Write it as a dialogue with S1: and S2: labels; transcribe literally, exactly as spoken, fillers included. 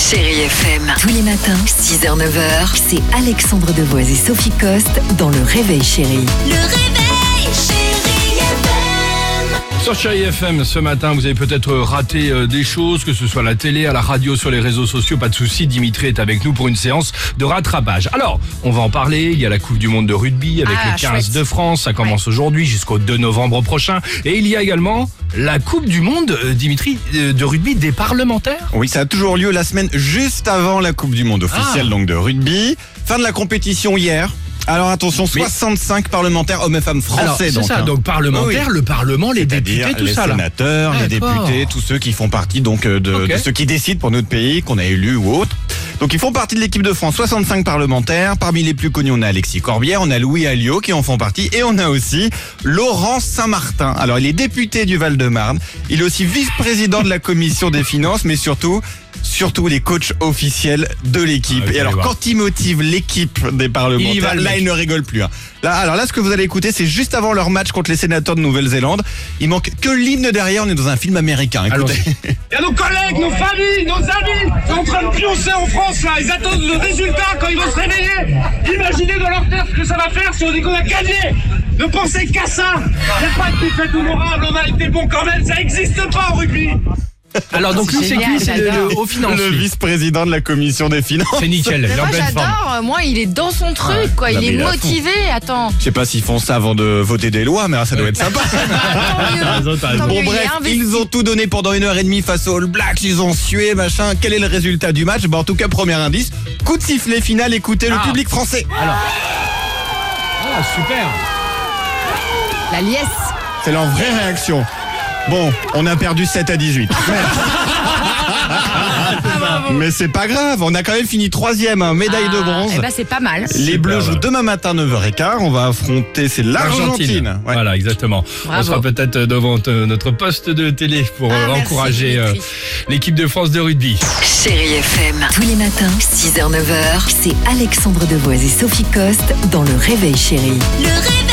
S1: Chérie F M. Tous les matins, six heures neuf heures, c'est Alexandre Devoise et Sophie Coste dans Le Réveil Chérie.
S2: Le réveil, chérie F M.
S3: Sur Chérie F M, ce matin, vous avez peut-être raté euh, des choses, que ce soit à la télé, à la radio, sur les réseaux sociaux. Pas de souci, Dimitri est avec nous pour une séance de rattrapage. Alors, on va en parler. Il y a la Coupe du Monde de rugby avec
S4: Ah,
S3: les quinze
S4: chouette.
S3: de France. Ça commence aujourd'hui jusqu'au deux novembre prochain. Et il y a également la Coupe du Monde, euh, Dimitri, euh, de rugby des parlementaires.
S5: Oui, ça a toujours lieu la semaine juste avant la Coupe du Monde officielle
S3: Ah.
S5: donc de rugby. Fin de la compétition hier. Alors attention,
S3: Mais-
S5: soixante-cinq parlementaires, hommes et femmes français.
S3: Alors, c'est
S5: donc,
S3: ça,
S5: hein.
S3: donc parlementaires,
S5: Oui.
S3: le Parlement, les
S5: C'est-à-dire
S3: députés, tout
S5: les
S3: ça là.
S5: sénateurs, les
S3: D'accord.
S5: députés, tous ceux qui font partie donc euh, de,
S3: Ok.
S5: de ceux qui décident pour notre pays, qu'on a élu ou autre. Donc ils font partie de l'équipe de France, soixante-cinq parlementaires. Parmi les plus connus, on a Alexis Corbière, on a Louis Alliot qui en font partie, et on a aussi Laurent Saint-Martin. Alors il est député du Val-de-Marne, il est aussi vice-président de la commission des finances, mais surtout... Surtout les coachs officiels de l'équipe.
S3: Ah, vous
S5: et alors
S3: allez voir.
S5: quand il motive l'équipe des
S3: Il y va,
S5: parlementaires,
S3: le
S5: là
S3: mec.
S5: il ne rigole plus. hein. Là, alors là, ce que vous allez écouter, c'est juste avant leur match contre les sénateurs de Nouvelle-Zélande. Il manque que l'hymne derrière. On est dans un film américain. Écoutez.
S6: Il y a nos collègues, nos familles, nos amis qui sont en train de pioncer en France là. Ils attendent le résultat quand ils vont se réveiller. Imaginez dans leur tête ce que ça va faire si on dit qu'on a gagné. Ne pensez qu'à ça. Il n'y a pas de défaite honorable, on a été bon quand même. Ça n'existe pas au rugby.
S3: Alors donc lui, c'est
S4: génial,
S3: qui? C'est le,
S4: j'adore.
S3: le haut financier.
S5: Le vice-président de la commission des finances.
S3: C'est nickel, il est en
S4: Moi
S3: pleine forme.
S4: j'adore, moi il est dans son truc quoi,
S5: Non,
S4: il
S5: mais
S4: est
S5: il est à
S4: motivé, attends.
S5: Je sais pas s'ils font ça avant de voter des lois, mais ça doit être sympa.
S3: raison, t'as raison.
S4: Tant
S5: Bon
S4: mieux, il est
S5: bref,
S4: investi.
S5: ils ont tout donné pendant une heure et demie face aux All Blacks. Ils ont sué, machin. Quel est le résultat du match? Bah en tout cas, premier indice, coup de sifflet final. Écoutez le
S3: Ah.
S5: public français.
S3: Ah, super.
S4: La liesse.
S5: C'est leur vraie réaction. Bon, on a perdu sept à dix-huit. Mais c'est pas grave, on a quand même fini troisième, hein, médaille de bronze.
S4: Eh ben c'est pas mal.
S5: Les
S3: Super,
S5: Bleus jouent
S3: ouais.
S5: demain matin neuf heures quinze. On va affronter, c'est l'Argentine. Ouais.
S3: Voilà, exactement.
S4: Bravo.
S3: On sera peut-être devant euh, notre poste de télé pour
S4: Ah,
S3: euh,
S4: merci,
S3: encourager euh,
S4: Dimitri.
S3: l'équipe de France de rugby.
S1: Chérie F M. Tous les matins, six heures neuf heures, c'est Alexandre Devoise et Sophie Coste dans Le Réveil Chérie.
S2: Le réveil.